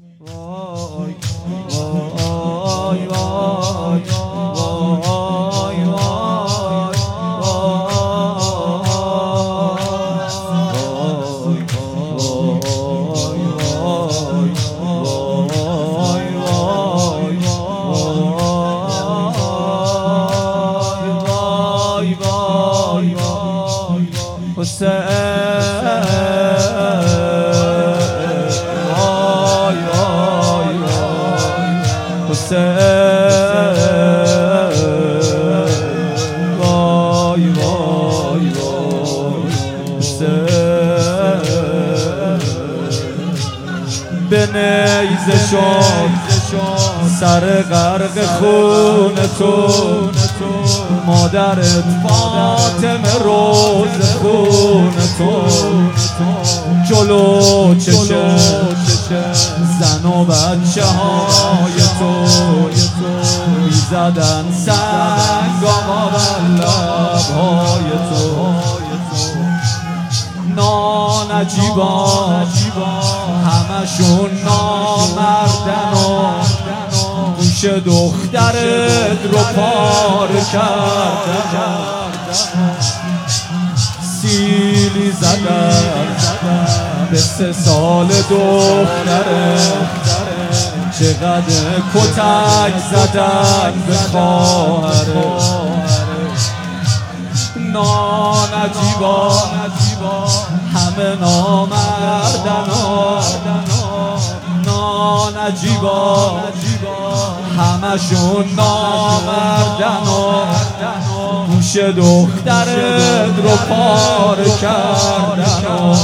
وای وای وای وای به نیزه شد سر غرق خون تو مادرت فاطمه روز خون تو جلو چشه زن و بچه های تو میزدن سنگ آقا بر لبهای تو نانجیبان همشون نامردن و گوش دخترت رو پار کردن سیلی زدن به 3 سال دخترت چقدر کتک زدن به خواهرت نانجیبان همه نامردن نانجیبان همشون نامردن گوش دخترت رو پار کردن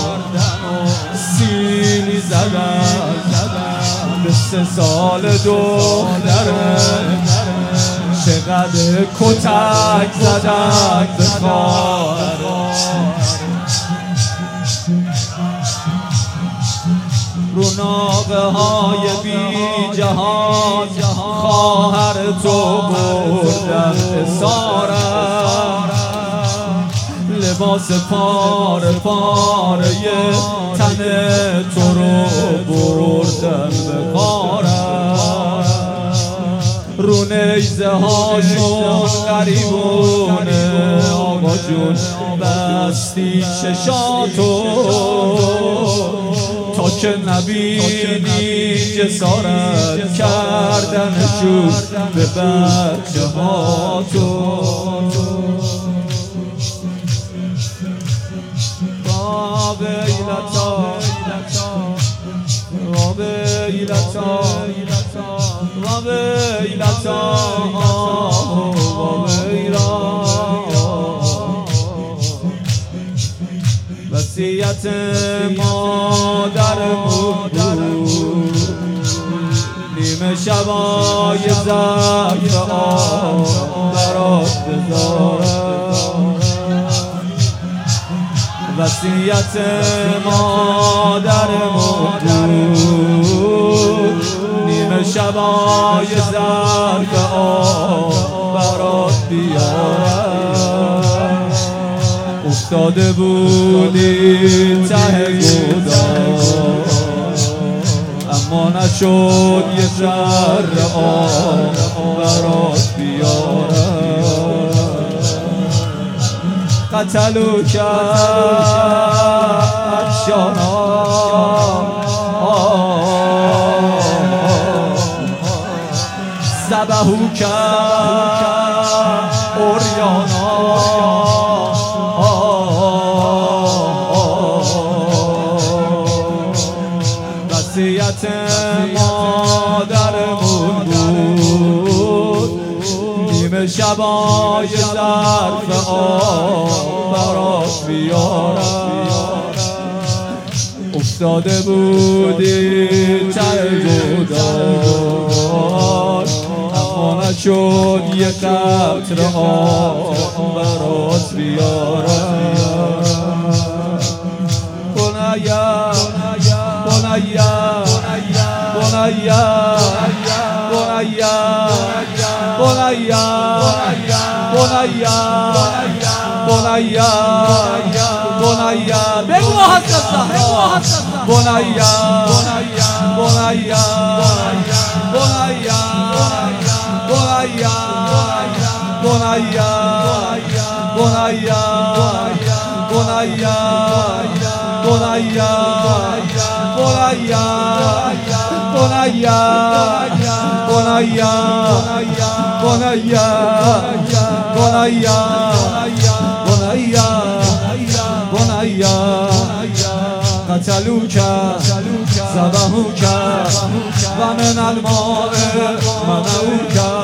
سیلی زدن به 3 سال دخترت چقدر کتک زدن به خواهرت رو ناقه های بی جهان خواهر تو بردن اسارت لباس پاره پاره تن تو رو بردن به غارت رو نیزه هاشون غریبونه آقا جون بستی چشاتو تا که نبینی جسارت کردنشون به بچه ها تو با ویلتا و ویلتا و ویلتا و ویلتا وصیت مادرمون بود نیمه شبای ظرف آب برات بذارم وصیت مادرمون بود نیمه شبای ظرف آب برات بیارم افتاده بودی ته گودال اما نشد یه ذره آب برات بیارم قتلو کرد شانا ذبحو کرد اوریانا وصیت مادرمون بود نیمه شبای ظرف آب برات بیارم افتاده بودی ته گودال اما نشد یه قطره آب برات بیارم بنیا بنیا بنیا بنیا بنیا بنیا بنیا بگو حضرت بنیا بنیا Bonaya, Bonaya, Bonaya, Bonaya, Bonaya, Bonaya, Bonaya, Bonaya, Bonaya, Bonaya, Bonaya, Bonaya, Bonaya, Bonaya, قتلوك ذبحوك و من الماء منعوك